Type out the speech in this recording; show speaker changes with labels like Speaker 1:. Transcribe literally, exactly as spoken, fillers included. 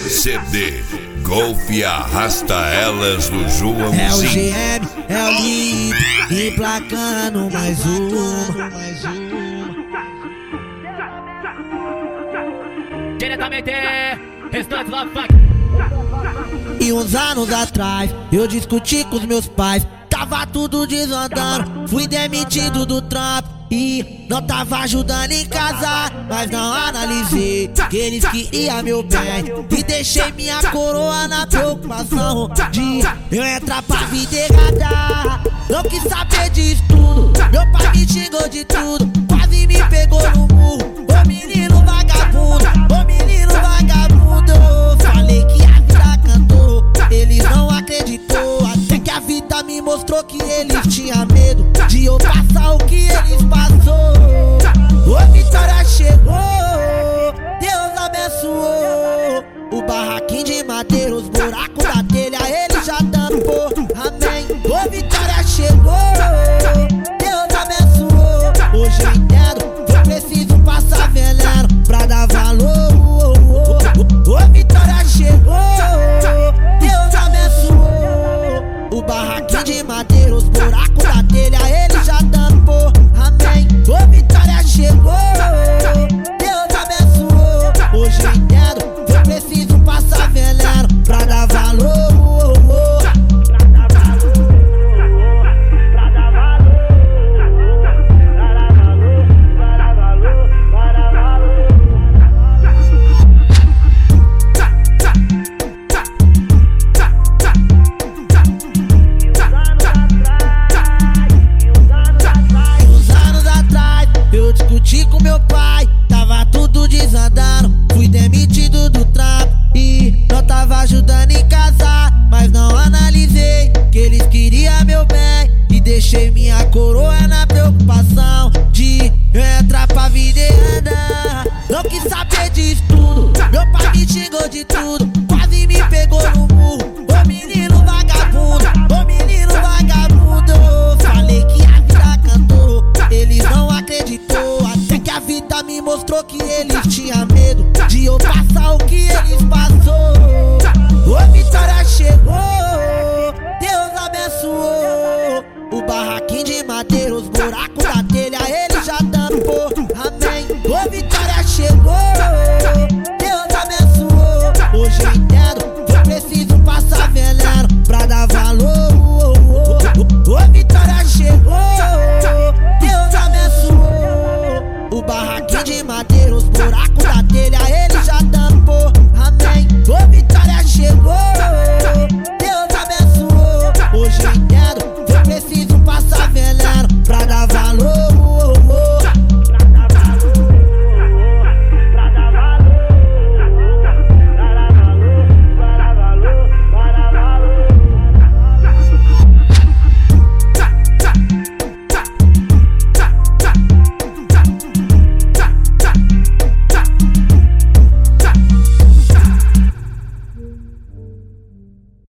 Speaker 1: C D Golf Arrasta Elas do Joãozinho.
Speaker 2: É o G M, é o Lip, emplacando mais uma, mais uma.
Speaker 3: Diretamente, restante Love Funk.
Speaker 2: E uns anos atrás, eu discuti com os meus pais. Tava tudo desandando, fui demitido do trampo e não tava ajudando em casa. Mas não analisei que eles queriam meu bem e deixei minha coroa na preocupação de eu entrar pra vida errada. Não quis saber disso tudo, meu pai me xingou de tudo, quase me pegou no murro. Ô menino vagabundo, ô menino vagabundo. Falei que a vida cantou, eles não acreditou. Até que a vida me mostrou que eles tinham medo de eu passar o que eles passou. Ô vitória chegou, Deus abençoou. O barraquinho de madeira, os buracos da telha, ele já tampou. Amém. Ô vitória chegou, Deus abençoou. Hoje eu entendo, eu preciso passar veneno pra dar valor. Ô vitória chegou, Deus abençoou. O barraquinho de madeira, os buracos da telha, ele já tampou. Amém. Ô vitória chegou, Deus abençoou. Hoje eu entendo, eu preciso passar veneno pra dar valor. Discuti com meu pai, tava tudo desandando, fui demitido do trampo e não tava ajudando em casa. Mas não analisei que eles queriam meu bem e deixei minha coroa na preocupação de eu entrar pra vida e andar. Não quis saber disso tudo, meu pai me xingou de tudo, quase me pegou no murro. Ô menino vagabundo, ô menino vagabundo. Falei que a vida cantou, eles não acreditou. Até que a vida me mostrou que eles tinham medo de eu passar